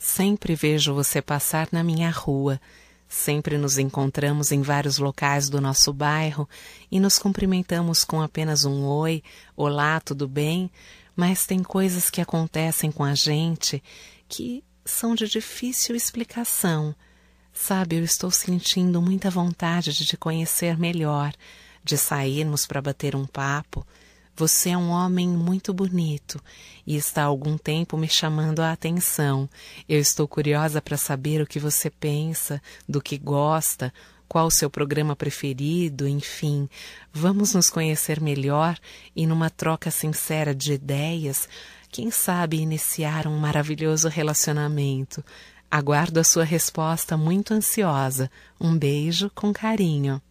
Sempre vejo você passar na minha rua. Sempre nos encontramos em vários locais do nosso bairro e nos cumprimentamos com apenas um oi, olá, tudo bem? Mas tem coisas que acontecem com a gente que são de difícil explicação. Sabe, eu estou sentindo muita vontade de te conhecer melhor, de sairmos para bater um papo. Você é um homem muito bonito e está há algum tempo me chamando a atenção. Eu estou curiosa para saber o que você pensa, do que gosta, qual o seu programa preferido, enfim. Vamos nos conhecer melhor e numa troca sincera de ideias, quem sabe iniciar um maravilhoso relacionamento. Aguardo a sua resposta muito ansiosa. Um beijo com carinho.